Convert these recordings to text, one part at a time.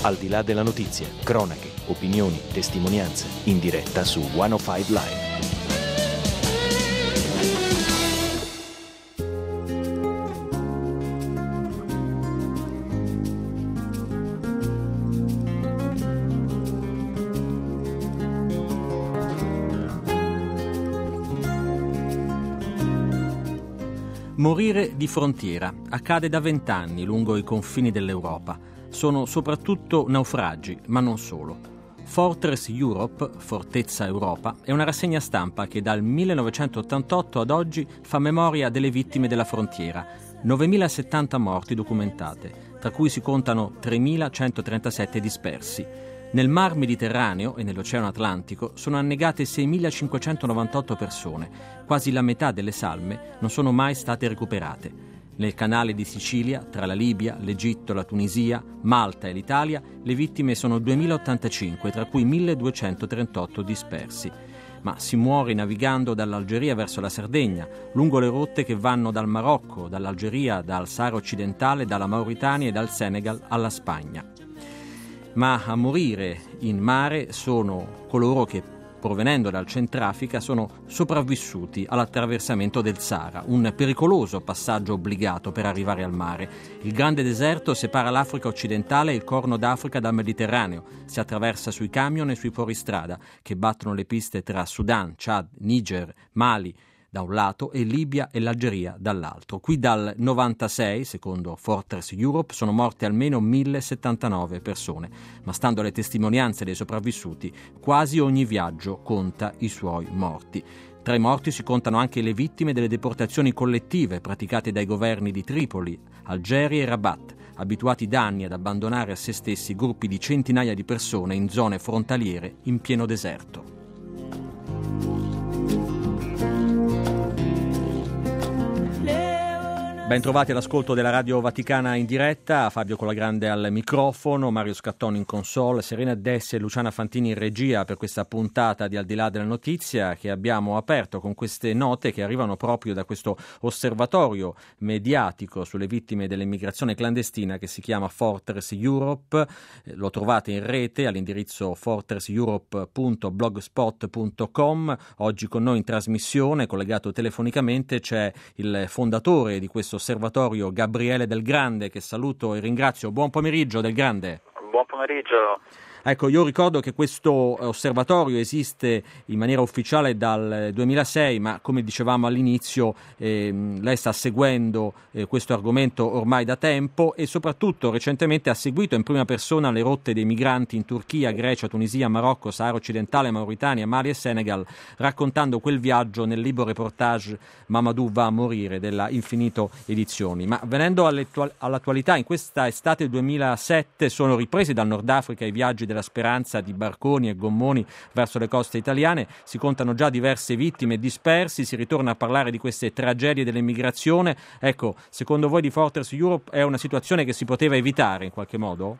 Al di là della notizia, cronache, opinioni, testimonianze, in diretta su 105 Live. Morire di frontiera accade da 20 anni lungo i confini dell'Europa. Sono soprattutto naufragi, ma non solo. Fortress Europe, Fortezza Europa, è una rassegna stampa che dal 1988 ad oggi fa memoria delle vittime della frontiera. 9.070 morti documentate, tra cui si contano 3.137 dispersi. Nel Mar Mediterraneo e nell'Oceano Atlantico sono annegate 6.598 persone, quasi la metà delle salme non sono mai state recuperate. Nel canale di Sicilia, tra la Libia, l'Egitto, la Tunisia, Malta e l'Italia, le vittime sono 2.085, tra cui 1.238 dispersi. Ma si muore navigando dall'Algeria verso la Sardegna, lungo le rotte che vanno dal Marocco, dall'Algeria, dal Sahara occidentale, dalla Mauritania e dal Senegal alla Spagna. Ma a morire in mare sono coloro che, provenendo dal Centrafrica, sono sopravvissuti all'attraversamento del Sahara, un pericoloso passaggio obbligato per arrivare al mare. Il grande deserto separa l'Africa occidentale e il Corno d'Africa dal Mediterraneo. Si attraversa sui camion e sui fuoristrada che battono le piste tra Sudan, Chad, Niger, Mali da un lato e Libia e l'Algeria dall'altro. Qui dal 96, secondo Fortress Europe, sono morte almeno 1.079 persone, ma stando alle testimonianze dei sopravvissuti, quasi ogni viaggio conta i suoi morti. Tra i morti si contano anche le vittime delle deportazioni collettive praticate dai governi di Tripoli, Algeri e Rabat, abituati da anni ad abbandonare a se stessi gruppi di centinaia di persone in zone frontaliere in pieno deserto. Ben trovati all'ascolto della Radio Vaticana in diretta, Fabio Colagrande al microfono, Mario Scattoni in console, Serena Dessi e Luciana Fantini in regia per questa puntata di Al di là della notizia che abbiamo aperto con queste note che arrivano proprio da questo osservatorio mediatico sulle vittime dell'immigrazione clandestina che si chiama Fortress Europe. Lo trovate in rete all'indirizzo fortresseurope.blogspot.com. Oggi con noi in trasmissione, collegato telefonicamente, c'è il fondatore di questo osservatorio, Gabriele Del Grande, che saluto e ringrazio. Buon pomeriggio, Del Grande. Buon pomeriggio. Ecco, io ricordo che questo osservatorio esiste in maniera ufficiale dal 2006, ma come dicevamo all'inizio lei sta seguendo questo argomento ormai da tempo e soprattutto recentemente ha seguito in prima persona le rotte dei migranti in Turchia, Grecia, Tunisia, Marocco, Sahara occidentale, Mauritania, Mali e Senegal, raccontando quel viaggio nel libro reportage Mamadou va a morire della Infinito Edizioni. Ma venendo all'attualità, in questa estate 2007 sono ripresi dal Nord Africa i viaggi della Speranza di barconi e gommoni verso le coste italiane, si contano già diverse vittime dispersi, si ritorna a parlare di queste tragedie dell'immigrazione. Ecco, secondo voi di Fortress Europe è una situazione che si poteva evitare in qualche modo?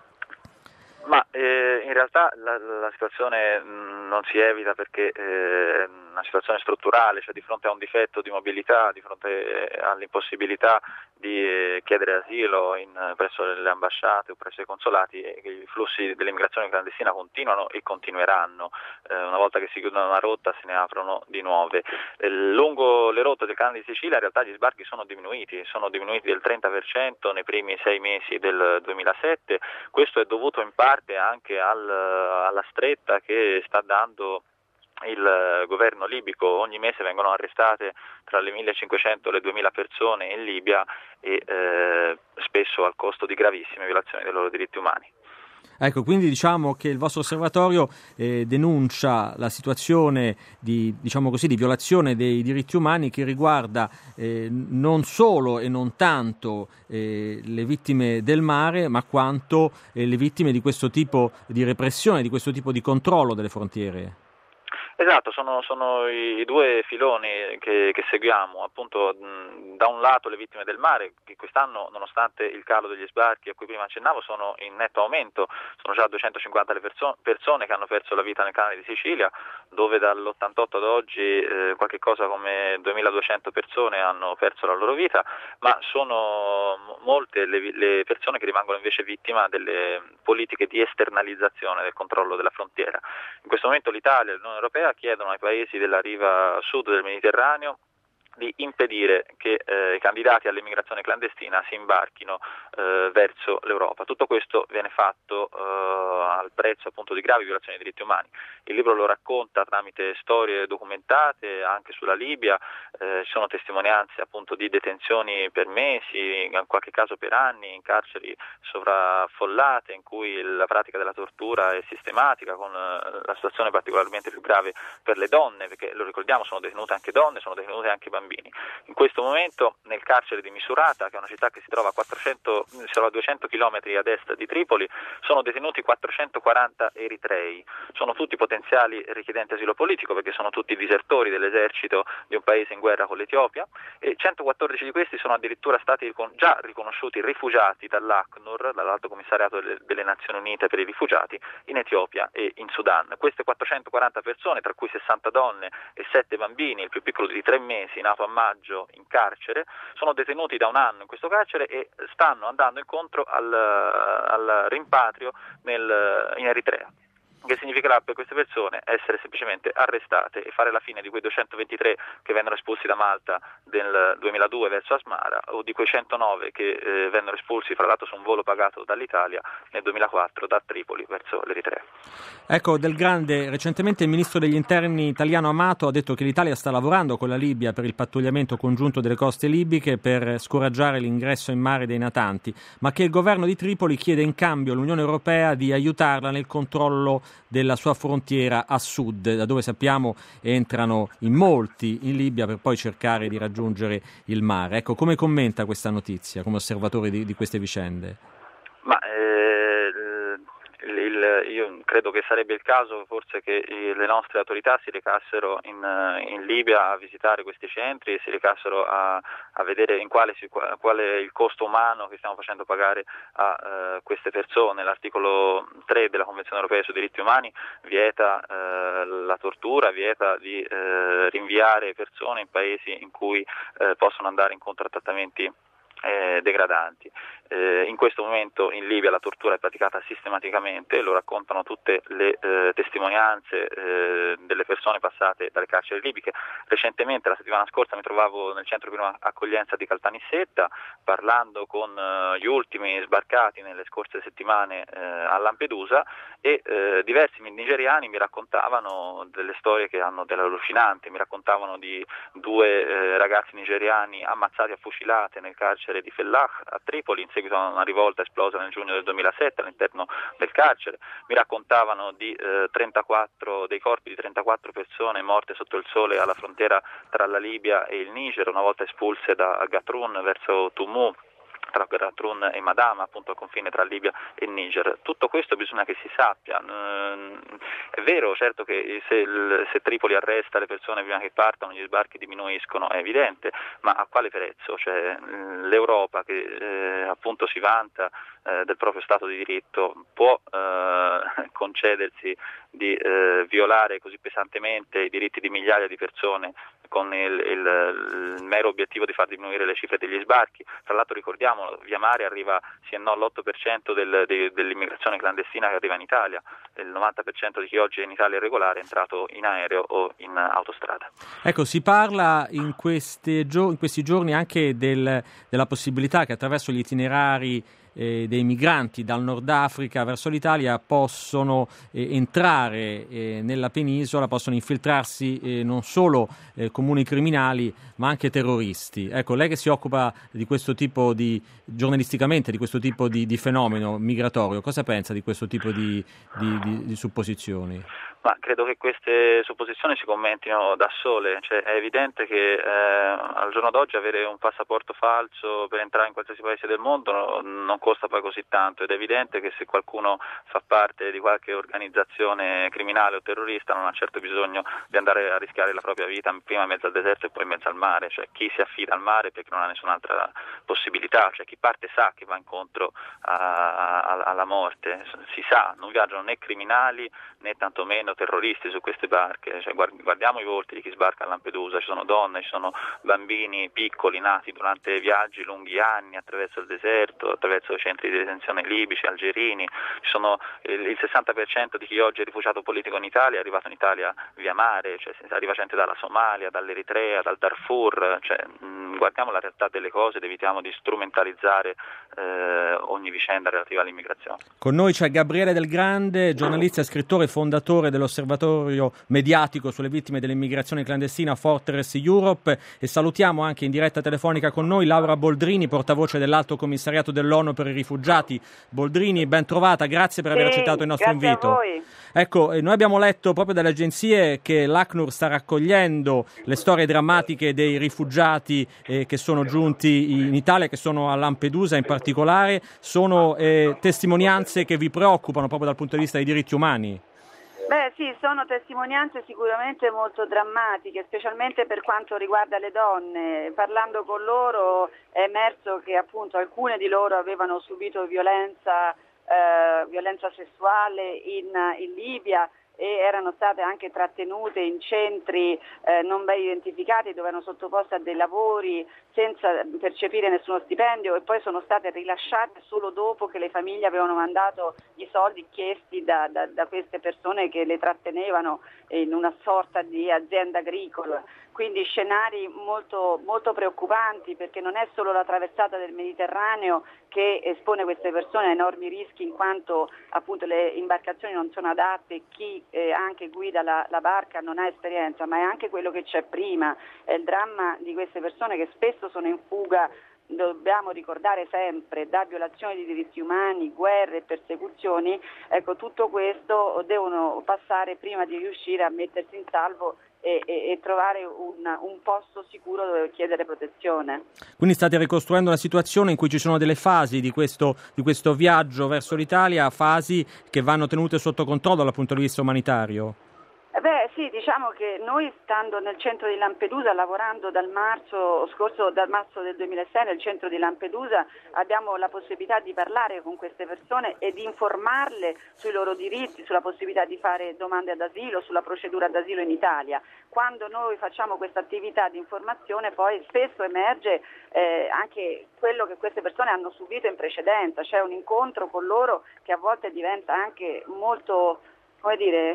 Ma in realtà la situazione non si evita perché è una situazione strutturale, cioè di fronte a un difetto di mobilità, di fronte all'impossibilità di chiedere asilo presso le ambasciate o presso i consolati, i flussi dell'immigrazione clandestina continuano e continueranno. Una volta che si chiude una rotta se ne aprono di nuove. Lungo le rotte del canale di Sicilia in realtà gli sbarchi sono diminuiti del 30% nei primi 6 mesi del 2007. Questo è dovuto in parte anche alla stretta che sta dando il governo libico. Ogni mese vengono arrestate tra le 1.500 e le 2.000 persone in Libia e spesso al costo di gravissime violazioni dei loro diritti umani. Ecco, quindi diciamo che il vostro osservatorio denuncia la situazione di violazione dei diritti umani che riguarda non solo e non tanto le vittime del mare, ma quanto le vittime di questo tipo di repressione, di questo tipo di controllo delle frontiere. Esatto, sono i due filoni che seguiamo, appunto da un lato le vittime del mare, che quest'anno nonostante il calo degli sbarchi a cui prima accennavo sono in netto aumento, sono già 250 le persone che hanno perso la vita nel canale di Sicilia, dove dall'88 ad oggi qualche cosa come 2200 persone hanno perso la loro vita, ma sono molte le persone che rimangono invece vittima delle politiche di esternalizzazione del controllo della frontiera. In questo momento l'Italia e l'Unione Europea chiedono ai paesi della riva sud del Mediterraneo di impedire che i candidati all'immigrazione clandestina si imbarchino verso l'Europa. Tutto questo viene fatto al prezzo appunto di gravi violazioni dei diritti umani. Il libro lo racconta tramite storie documentate anche sulla Libia, ci sono testimonianze appunto di detenzioni per mesi, in qualche caso per anni, in carceri sovraffollate in cui la pratica della tortura è sistematica, con la situazione particolarmente più grave per le donne, perché lo ricordiamo sono detenute anche donne, sono detenute anche bambini. In questo momento nel carcere di Misurata, che è una città che si trova a 200 km ad est di Tripoli, sono detenuti 440 eritrei, sono tutti potenziali richiedenti asilo politico perché sono tutti disertori dell'esercito di un paese in guerra con l'Etiopia, e 114 di questi sono addirittura stati già riconosciuti rifugiati dall'ACNUR, dall'Alto Commissariato delle Nazioni Unite per i rifugiati, in Etiopia e in Sudan. Queste 440 persone, tra cui 60 donne e 7 bambini, il più piccolo di 3 mesi, nato a maggio in carcere, sono detenuti da un anno in questo carcere e stanno andando incontro al rimpatrio in Eritrea, che significherà per queste persone essere semplicemente arrestate e fare la fine di quei 223 che vennero espulsi da Malta nel 2002 verso Asmara, o di quei 109 che vennero espulsi fra l'altro su un volo pagato dall'Italia nel 2004 da Tripoli verso l'Eritrea. Ecco, Del Grande, recentemente il ministro degli interni italiano Amato ha detto che l'Italia sta lavorando con la Libia per il pattugliamento congiunto delle coste libiche per scoraggiare l'ingresso in mare dei natanti, ma che il governo di Tripoli chiede in cambio all'Unione Europea di aiutarla nel controllo della sua frontiera a sud, da dove sappiamo entrano in molti in Libia per poi cercare di raggiungere il mare. Ecco, come commenta questa notizia come osservatore di queste vicende? Io credo che sarebbe il caso forse che le nostre autorità si recassero in Libia a visitare questi centri e si recassero a vedere quale è il costo umano che stiamo facendo pagare a queste persone. L'articolo 3 della Convenzione Europea sui diritti umani vieta la tortura, vieta di rinviare persone in paesi in cui possono andare incontro a trattamenti degradanti. In questo momento in Libia la tortura è praticata sistematicamente, lo raccontano tutte le testimonianze delle persone passate dalle carceri libiche. Recentemente, la settimana scorsa, mi trovavo nel centro di prima accoglienza di Caltanissetta parlando con gli ultimi sbarcati nelle scorse settimane a Lampedusa, e diversi nigeriani mi raccontavano delle storie che hanno dell'allucinante. Mi raccontavano di 2 ragazzi nigeriani ammazzati a fucilate nel carcere di Fellah a Tripoli in seguito a una rivolta esplosa nel giugno del 2007 all'interno del carcere. Mi raccontavano di 34 dei corpi di 34 persone morte sotto il sole alla frontiera tra la Libia e il Niger, una volta espulse da Gatroun verso Tumu, tra Gatroun e Madama, appunto al confine tra Libia e Niger. Tutto questo bisogna che si sappia. È vero, certo, che se Tripoli arresta le persone prima che partano, gli sbarchi diminuiscono, è evidente, ma a quale prezzo? Cioè, l'Europa che appunto si vanta del proprio Stato di diritto può concedersi di violare così pesantemente i diritti di migliaia di persone con il mero obiettivo di far diminuire le cifre degli sbarchi? Tra l'altro ricordiamo, via mare arriva sì e no l'8% dell'immigrazione clandestina che arriva in Italia, il 90% di chi oggi è in Italia irregolare è entrato in aereo o in autostrada. Ecco, si parla in questi giorni anche della possibilità che attraverso gli itinerari dei migranti dal Nord Africa verso l'Italia possono entrare nella penisola, possono infiltrarsi non solo comuni criminali ma anche terroristi. Ecco, lei che si occupa di questo tipo giornalisticamente di questo tipo di fenomeno migratorio, cosa pensa di questo tipo di supposizioni? Ma credo che queste supposizioni si commentino da sole, cioè è evidente che al giorno d'oggi avere un passaporto falso per entrare in qualsiasi paese del mondo non costa poi così tanto, ed è evidente che se qualcuno fa parte di qualche organizzazione criminale o terrorista non ha certo bisogno di andare a rischiare la propria vita prima in mezzo al deserto e poi in mezzo al mare, cioè chi si affida al mare perché non ha nessun'altra possibilità, cioè chi parte sa che va incontro alla morte, si sa, non viaggiano né criminali né tantomeno terroristi su queste barche, cioè, guardiamo i volti di chi sbarca a Lampedusa, ci sono donne, ci sono bambini piccoli nati durante viaggi lunghi anni attraverso il deserto, attraverso i centri di detenzione libici, algerini, ci sono il 60% di chi oggi è rifugiato politico in Italia è arrivato in Italia via mare, cioè arriva gente dalla Somalia, dall'Eritrea, dal Darfur, cioè, guardiamo la realtà delle cose ed evitiamo di strumentalizzare ogni vicenda relativa all'immigrazione. Con noi c'è Gabriele Del Grande, giornalista e scrittore, fondatore dell'osservatorio mediatico sulle vittime dell'immigrazione clandestina Fortress Europe, e salutiamo anche in diretta telefonica con noi Laura Boldrini, portavoce dell'Alto Commissariato dell'ONU per i rifugiati. Boldrini, ben trovata, grazie per aver accettato il nostro invito. A voi. Ecco, noi abbiamo letto proprio dalle agenzie che l'ACNUR sta raccogliendo le storie drammatiche dei rifugiati che sono giunti in Italia, che sono a Lampedusa in particolare. Sono testimonianze che vi preoccupano proprio dal punto di vista dei diritti umani? Beh sì, sono testimonianze sicuramente molto drammatiche, specialmente per quanto riguarda le donne. Parlando con loro è emerso che appunto alcune di loro avevano subito violenza sessuale in Libia e erano state anche trattenute in centri non ben identificati, dove erano sottoposte a dei lavori senza percepire nessuno stipendio, e poi sono state rilasciate solo dopo che le famiglie avevano mandato i soldi chiesti da queste persone che le trattenevano in una sorta di azienda agricola. Quindi scenari molto, molto preoccupanti, perché non è solo la traversata del Mediterraneo che espone queste persone a enormi rischi, in quanto appunto le imbarcazioni non sono adatte e chi anche guida la barca non ha esperienza, ma è anche quello che c'è prima, è il dramma di queste persone che spesso sono in fuga, dobbiamo ricordare sempre, da violazioni di diritti umani, guerre e persecuzioni. Ecco, tutto questo devono passare prima di riuscire a mettersi in salvo e trovare un posto sicuro dove chiedere protezione. Quindi state ricostruendo una situazione in cui ci sono delle fasi di questo viaggio verso l'Italia, fasi che vanno tenute sotto controllo dal punto di vista umanitario? Beh sì, diciamo che noi, stando nel centro di Lampedusa, lavorando dal marzo del 2006 nel centro di Lampedusa, abbiamo la possibilità di parlare con queste persone e di informarle sui loro diritti, sulla possibilità di fare domande d'asilo, sulla procedura d'asilo in Italia. Quando noi facciamo questa attività di informazione, poi spesso emerge anche quello che queste persone hanno subito in precedenza, c'è un incontro con loro che a volte diventa anche molto, come dire,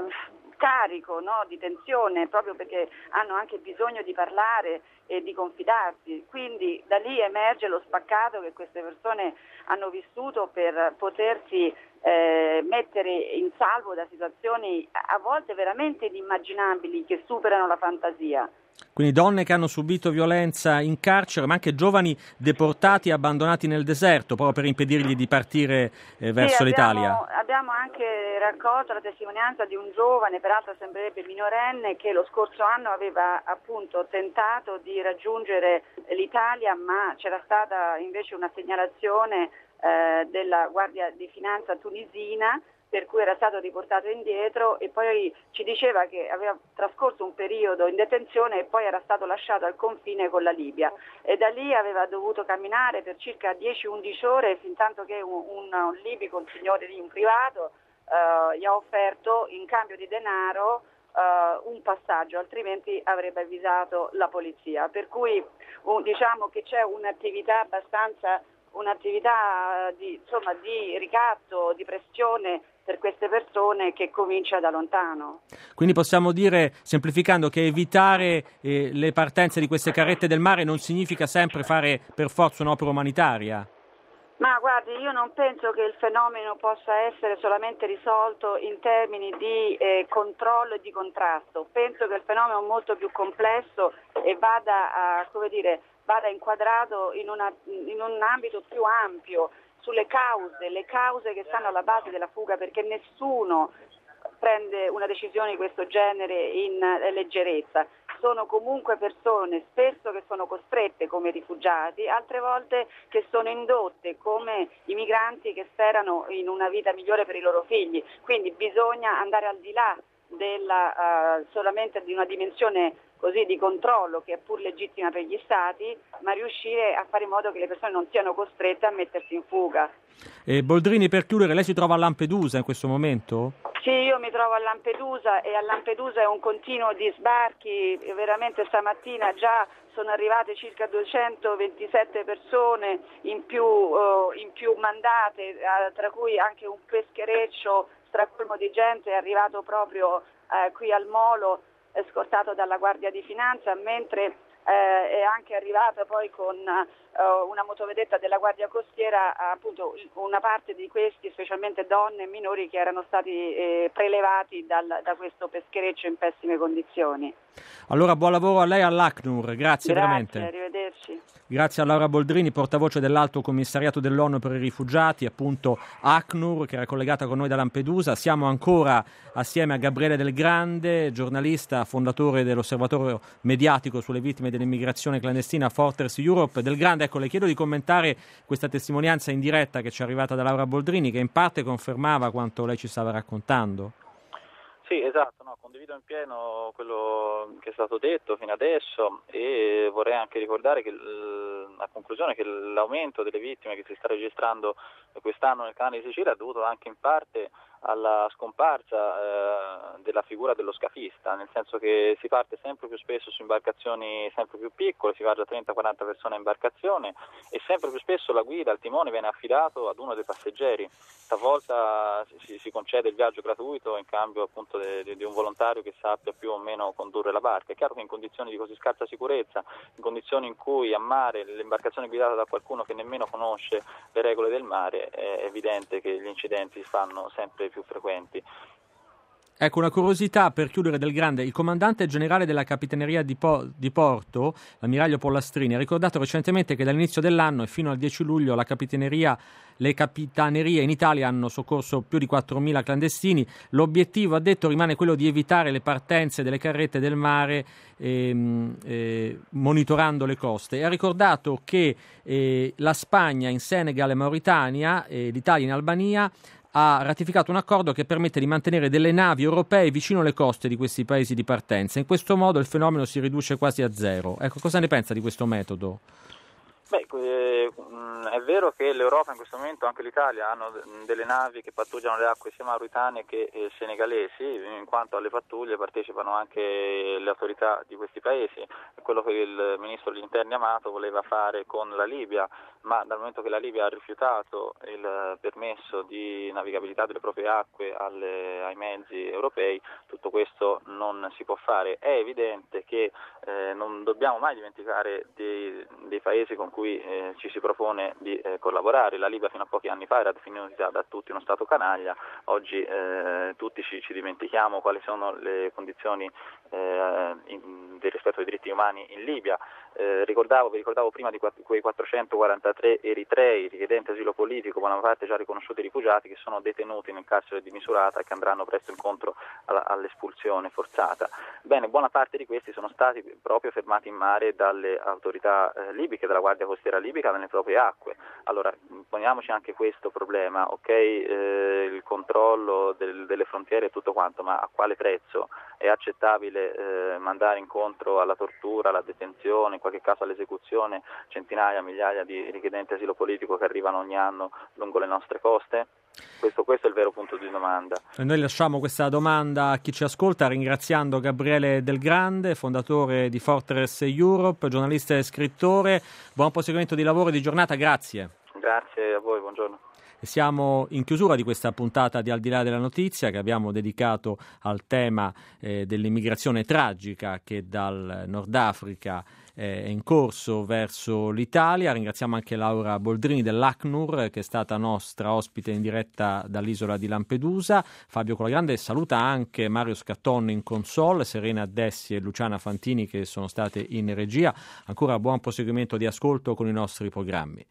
carico, no, di tensione, proprio perché hanno anche bisogno di parlare e di confidarsi. Quindi da lì emerge lo spaccato che queste persone hanno vissuto per potersi mettere in salvo da situazioni a volte veramente inimmaginabili, che superano la fantasia. Quindi donne che hanno subito violenza in carcere, ma anche giovani deportati e abbandonati nel deserto proprio per impedirgli di partire verso l'Italia. Abbiamo anche raccolto la testimonianza di un giovane, peraltro sembrerebbe minorenne, che lo scorso anno aveva appunto tentato di raggiungere l'Italia, ma c'era stata invece una segnalazione della Guardia di Finanza tunisina, per cui era stato riportato indietro, e poi ci diceva che aveva trascorso un periodo in detenzione e poi era stato lasciato al confine con la Libia, e da lì aveva dovuto camminare per circa 10-11 ore fin tanto che un libico, un signore lì, un privato, gli ha offerto in cambio di denaro un passaggio, altrimenti avrebbe avvisato la polizia. Per cui diciamo che c'è un'attività di ricatto, di pressione per queste persone che comincia da lontano. Quindi possiamo dire, semplificando, che evitare le partenze di queste carrette del mare non significa sempre fare per forza un'opera umanitaria? Ma guardi, io non penso che il fenomeno possa essere solamente risolto in termini di controllo e di contrasto. Penso che il fenomeno è molto più complesso e vada inquadrato in un ambito più ampio, sulle cause, le cause che stanno alla base della fuga, perché nessuno prende una decisione di questo genere in leggerezza. sono comunque persone spesso che sono costrette come rifugiati, altre volte che sono indotte come i migranti che sperano in una vita migliore per i loro figli. Quindi bisogna andare al di là solamente di una dimensione così di controllo, che è pur legittima per gli Stati, ma riuscire a fare in modo che le persone non siano costrette a mettersi in fuga. Boldrini, per chiudere, lei si trova a Lampedusa in questo momento? Sì, io mi trovo a Lampedusa e a Lampedusa è un continuo di sbarchi, veramente stamattina già sono arrivate circa 227 persone in più mandate, tra cui anche un peschereccio stracolmo di gente è arrivato proprio qui al Molo, scortato dalla Guardia di Finanza, mentre è anche arrivata poi con una motovedetta della Guardia Costiera, appunto una parte di questi, specialmente donne e minori, che erano stati prelevati da questo peschereccio in pessime condizioni. Allora buon lavoro a lei e all'ACNUR, grazie veramente. Arrivederci. Grazie a Laura Boldrini, portavoce dell'Alto Commissariato dell'ONU per i rifugiati, appunto ACNUR, che era collegata con noi da Lampedusa. Siamo ancora assieme a Gabriele Del Grande, giornalista, fondatore dell'Osservatorio mediatico sulle vittime dell'immigrazione clandestina Fortress Europe. Del Grande, ecco, le chiedo di commentare questa testimonianza in diretta che ci è arrivata da Laura Boldrini, che in parte confermava quanto lei ci stava raccontando. Sì, esatto, condivido in pieno quello che è stato detto fino adesso e vorrei anche ricordare che a conclusione che l'aumento delle vittime che si sta registrando quest'anno nel Canale di Sicilia è dovuto anche in parte alla scomparsa della figura dello scafista, nel senso che si parte sempre più spesso su imbarcazioni sempre più piccole, si va già 30-40 persone a imbarcazione e sempre più spesso la guida, il timone viene affidato ad uno dei passeggeri. Talvolta si concede il viaggio gratuito in cambio appunto di un volontario che sappia più o meno condurre la barca. È chiaro che in condizioni di così scarsa sicurezza, in condizioni in cui a mare l'imbarcazione è guidata da qualcuno che nemmeno conosce le regole del mare, è evidente che gli incidenti si fanno sempre più frequenti. Ecco, una curiosità per chiudere, Del Grande. Il comandante generale della Capitaneria di Porto, l'ammiraglio Pollastrini, ha ricordato recentemente che dall'inizio dell'anno e fino al 10 luglio le capitanerie in Italia hanno soccorso più di 4.000 clandestini. L'obiettivo, ha detto, rimane quello di evitare le partenze delle carrette del mare monitorando le coste. E ha ricordato che la Spagna in Senegal e Mauritania, l'Italia in Albania, ha ratificato un accordo che permette di mantenere delle navi europee vicino alle coste di questi paesi di partenza. In questo modo il fenomeno si riduce quasi a zero. Ecco, cosa ne pensa di questo metodo? È vero che l'Europa in questo momento, anche l'Italia, hanno delle navi che pattugliano le acque sia mauritane che senegalesi, in quanto alle pattuglie partecipano anche le autorità di questi paesi. È quello che il ministro degli interni Amato voleva fare con la Libia, ma dal momento che la Libia ha rifiutato il permesso di navigabilità delle proprie acque ai mezzi europei, tutto questo non si può fare. È evidente che non dobbiamo mai dimenticare dei paesi con cui ci si propone di collaborare. La Libia fino a pochi anni fa era definita da tutti uno Stato canaglia, oggi tutti ci dimentichiamo quali sono le condizioni del rispetto dei diritti umani in Libia. Vi ricordavo prima di quei 443 eritrei richiedenti asilo politico, buona parte già riconosciuti rifugiati, che sono detenuti nel carcere di Misurata e che andranno presto incontro all'espulsione forzata. Bene, buona parte di questi sono stati proprio fermati in mare dalle autorità libiche, dalla Guardia Costiera libica, nelle proprie acque. Allora, poniamoci anche questo problema, il controllo delle frontiere e tutto quanto, ma a quale prezzo? È accettabile mandare incontro alla tortura, alla detenzione, in qualche caso all'esecuzione, centinaia, migliaia di richiedenti asilo politico che arrivano ogni anno lungo le nostre coste? Questo è il vero punto di domanda. E noi lasciamo questa domanda a chi ci ascolta, ringraziando Gabriele Del Grande, fondatore di Fortress Europe, giornalista e scrittore. Buon proseguimento di lavoro e di giornata, grazie. Grazie a voi, buongiorno. E siamo in chiusura di questa puntata di Al di là della notizia, che abbiamo dedicato al tema dell'immigrazione tragica che dal Nord Africa è in corso verso l'Italia. Ringraziamo anche Laura Boldrini dell'ACNUR, che è stata nostra ospite in diretta dall'isola di Lampedusa. Fabio Colagrande saluta anche Mario Scatton in console, Serena Dessi e Luciana Fantini che sono state in regia. Ancora buon proseguimento di ascolto con i nostri programmi.